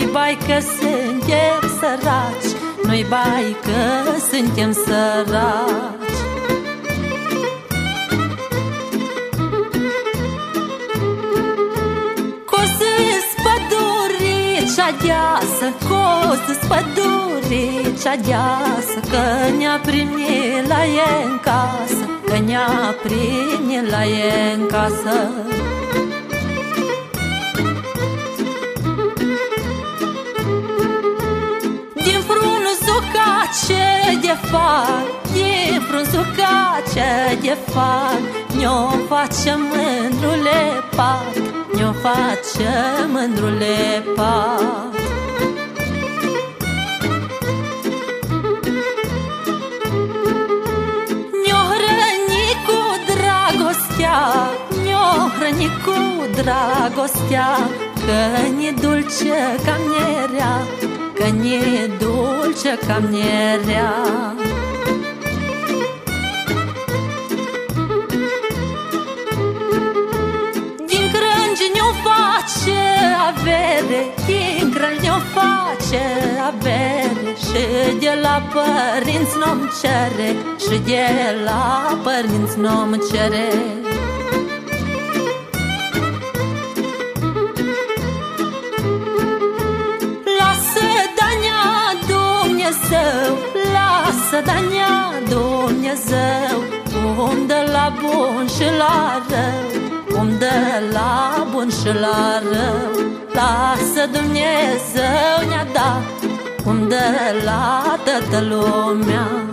bai că suntem săraci, nu-i bai că suntem săraci. Cozi-s păduricea deasă, cozi-s păduricea deasă, că ne-a primit la ea în casă, că ne-a primit la ea în casă. Din frunzucace de far, din frunzucace de far, ne-o face mândrule pat, ne-o face mândrule pat. Ne-o hrăni cu dragostea, ne-o hrăni cu dragostea, că ne dulce ca mierea, că ne dulce ca mierea. Din crângi ne-o face avere, din crângi ne-o face avere, și de la părinți n-om cere, și de la părinți n-om cere. Lasă Dania Dumnezeu, cum dă la bun și la rău, cum dă la bun și la rău. Lasă Dumnezeu ne-a dat, cum dă la toată lumea.